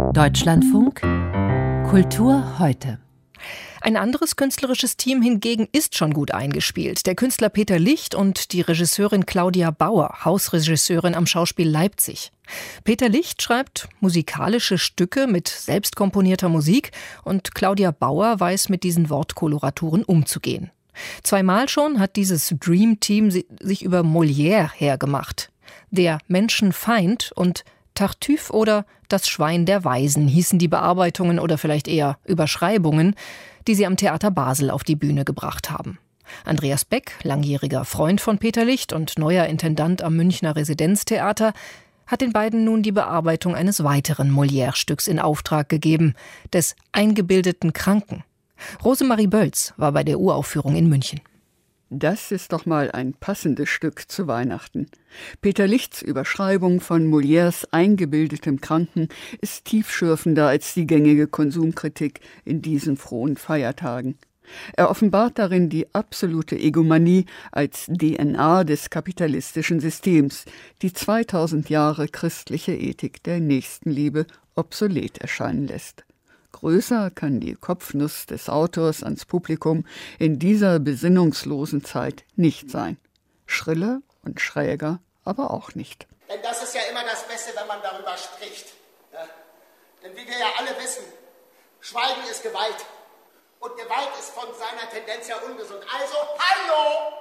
Deutschlandfunk Kultur heute. Ein anderes künstlerisches Team hingegen ist schon gut eingespielt. Der Künstler Peter Licht und die Regisseurin Claudia Bauer, Hausregisseurin am Schauspiel Leipzig. Peter Licht schreibt musikalische Stücke mit selbstkomponierter Musik und Claudia Bauer weiß mit diesen Wortkoloraturen umzugehen. Zweimal schon hat dieses Dream Team sich über Molière hergemacht. Der Menschenfeind und Tartuffe oder Das Schwein der Weisen hießen die Bearbeitungen oder vielleicht eher Überschreibungen, die sie am Theater Basel auf die Bühne gebracht haben. Andreas Beck, langjähriger Freund von Peter Licht und neuer Intendant am Münchner Residenztheater, hat den beiden nun die Bearbeitung eines weiteren Molière-Stücks in Auftrag gegeben, des eingebildeten Kranken. Rosemarie Bölz war bei der Uraufführung in München. Das ist doch mal ein passendes Stück zu Weihnachten. Peter Lichts Überschreibung von Molières eingebildetem Kranken ist tiefschürfender als die gängige Konsumkritik in diesen frohen Feiertagen. Er offenbart darin die absolute Egomanie als DNA des kapitalistischen Systems, die 2000 Jahre christliche Ethik der Nächstenliebe obsolet erscheinen lässt. Größer kann die Kopfnuss des Autors ans Publikum in dieser besinnungslosen Zeit nicht sein. Schriller und schräger aber auch nicht. Denn das ist ja immer das Beste, wenn man darüber spricht. Ja? Denn wie wir ja alle wissen, Schweigen ist Gewalt. Und Gewalt ist von seiner Tendenz her ungesund. Also, hallo!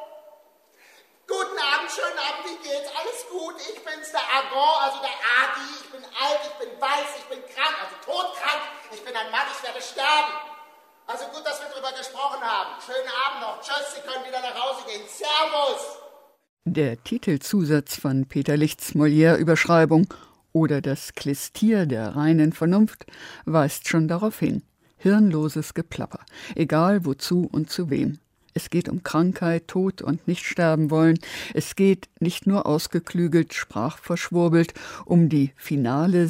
Guten Abend, schönen Abend, wie geht's? Alles gut? Ich bin's, der Argon, also der Agi. Ich bin alt, ich bin weiß, ich bin krank, also todkrank. Ich bin ein Mann, ich werde sterben. Also gut, dass wir drüber gesprochen haben. Schönen Abend noch. Tschüss, Sie können wieder nach Hause gehen. Servus! Der Titelzusatz von Peter Lichts Molière-Überschreibung oder das Klistier der reinen Vernunft weist schon darauf hin. Hirnloses Geplapper, egal wozu und zu wem. Es geht um Krankheit, Tod und nicht sterben wollen. Es geht, nicht nur ausgeklügelt, sprachverschwurbelt, um die finale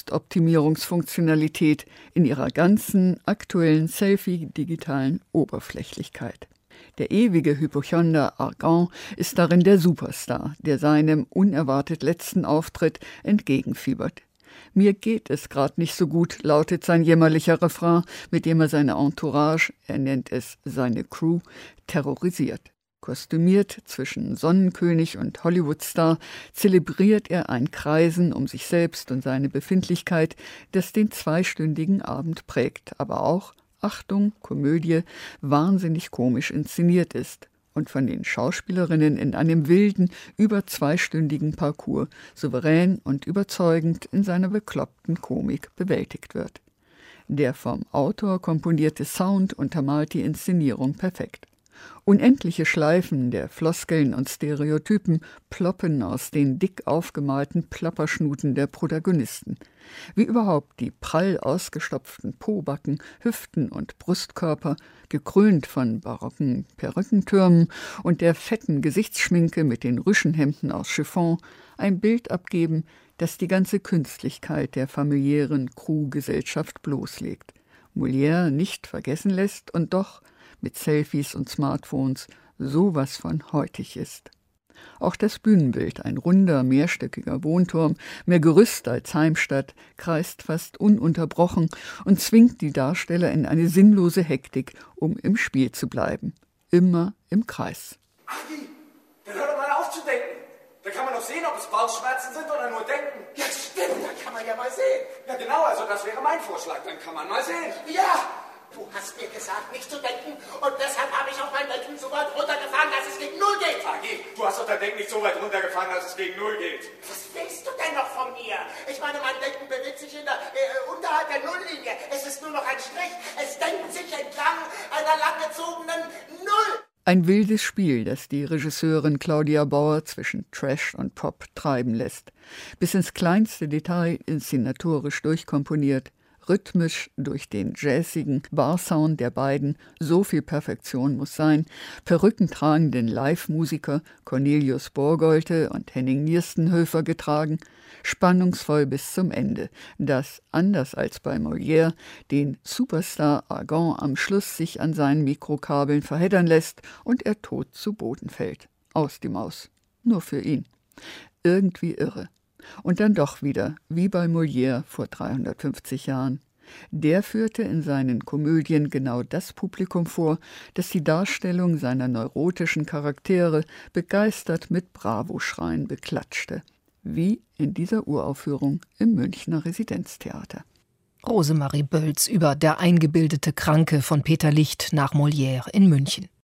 Selbstoptimierungsfunktionalität in ihrer ganzen aktuellen Selfie-digitalen Oberflächlichkeit. Der ewige Hypochonder Argan ist darin der Superstar, der seinem unerwartet letzten Auftritt entgegenfiebert. »Mir geht es gerade nicht so gut«, lautet sein jämmerlicher Refrain, mit dem er seine Entourage, er nennt es seine Crew, terrorisiert. Kostümiert zwischen Sonnenkönig und Hollywoodstar zelebriert er ein Kreisen um sich selbst und seine Befindlichkeit, das den zweistündigen Abend prägt, aber auch, Achtung, Komödie, wahnsinnig komisch inszeniert ist und von den Schauspielerinnen in einem wilden, über zweistündigen Parcours souverän und überzeugend in seiner bekloppten Komik bewältigt wird. Der vom Autor komponierte Sound untermalt die Inszenierung perfekt. Unendliche Schleifen der Floskeln und Stereotypen ploppen aus den dick aufgemalten Plapperschnuten der Protagonisten. Wie überhaupt die prall ausgestopften Pobacken, Hüften und Brustkörper, gekrönt von barocken Perückentürmen und der fetten Gesichtsschminke mit den Rüschenhemden aus Chiffon, ein Bild abgeben, das die ganze Künstlichkeit der familiären Crew-Gesellschaft bloßlegt. Molière nicht vergessen lässt und doch mit Selfies und Smartphones sowas von heutig ist. Auch das Bühnenbild, ein runder, mehrstöckiger Wohnturm, mehr Gerüst als Heimstatt, kreist fast ununterbrochen und zwingt die Darsteller in eine sinnlose Hektik, um im Spiel zu bleiben. Immer im Kreis. Agi, dann hör doch mal auf zu denken. Da kann man doch sehen, ob es Bauchschmerzen sind oder nur denken. Ja, stimmt, da kann man ja mal sehen. Ja, genau, also das wäre mein Vorschlag. Dann kann man mal sehen. Ja! Du hast mir gesagt, nicht zu denken und deshalb habe ich auch mein Denken so weit runtergefahren, dass es gegen Null geht. Agi, du hast doch dein Denken nicht so weit runtergefahren, dass es gegen Null geht. Was willst du denn noch von mir? Ich meine, mein Denken bewegt sich unterhalb der Nulllinie. Es ist nur noch ein Strich. Es denkt sich entlang einer langgezogenen Null. Ein wildes Spiel, das die Regisseurin Claudia Bauer zwischen Trash und Pop treiben lässt. Bis ins kleinste Detail inszenatorisch durchkomponiert. Rhythmisch durch den jazzigen Barsound der beiden, so viel Perfektion muss sein, perückentragenden Live-Musiker Cornelius Borgolte und Henning Nierstenhöfer getragen, spannungsvoll bis zum Ende, das, anders als bei Molière, den Superstar Argan am Schluss sich an seinen Mikrokabeln verheddern lässt und er tot zu Boden fällt. Aus die Maus. Nur für ihn. Irgendwie irre. Und dann doch wieder, wie bei Molière vor 350 Jahren. Der führte in seinen Komödien genau das Publikum vor, das die Darstellung seiner neurotischen Charaktere begeistert mit Bravo-Schreien beklatschte. Wie in dieser Uraufführung im Münchner Residenztheater. Rosemarie Bölz über Der eingebildete Kranke von Peter Licht nach Molière in München.